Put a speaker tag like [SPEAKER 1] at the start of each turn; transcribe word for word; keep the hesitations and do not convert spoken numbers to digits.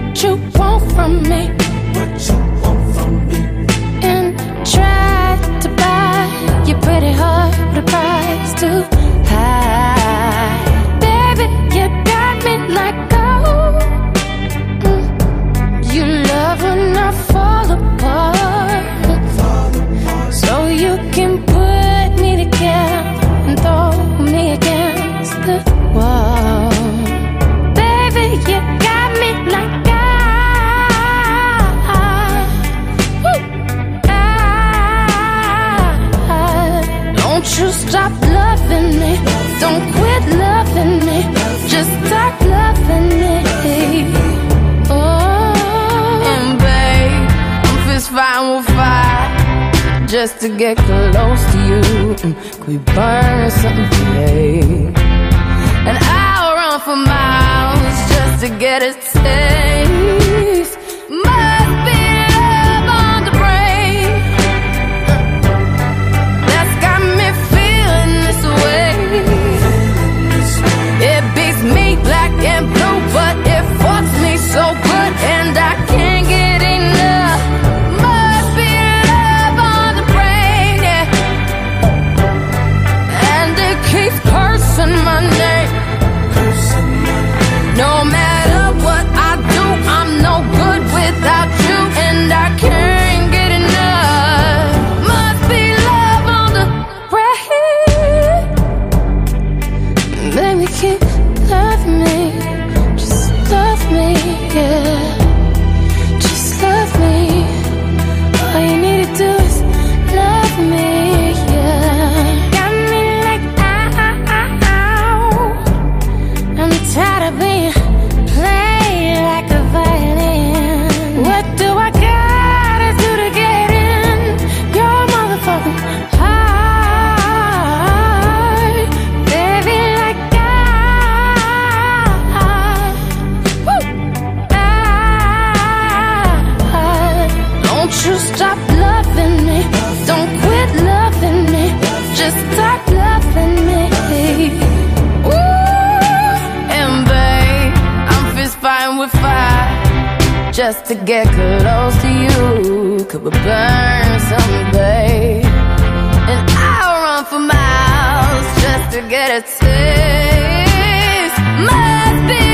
[SPEAKER 1] what you want from me,
[SPEAKER 2] what you want from me,
[SPEAKER 1] and try to buy your pretty heart with a price too high. Baby, you got me like gold. Mm. You love when I fall apart,
[SPEAKER 2] fall apart.
[SPEAKER 1] So you can put me together and throw me against the wall. Baby, you got me like I, I, don't you stop loving me, don't quit loving me, just start loving me. Oh, and babe, I'm fist fighting with fire just to get close to you. Could we burn something today? And I'll run for miles just to get a taste. Must be love on the brain that's got me feeling this way. It beats me black and blue, but it fucks me so good, and I can't get enough. Must be love on the brain, yeah. And it keeps cursing my name. No matter what I do, I'm no good without you, and I can't get enough. Must be love on the brain. Baby, keep loving me, just love me, yeah. Just love me. All you need to do is love me, yeah. Got me like ow. I'm tired of being played like a violin. What do I gotta do to get in your motherfucking heart? Baby, like I, woo, I, don't you stop loving me, don't quit loving me, just start loving me. Ooh, and babe, I'm fist fighting with fire just to get close to you. Could we burn someday? And I'll run for miles just to get a taste. Must be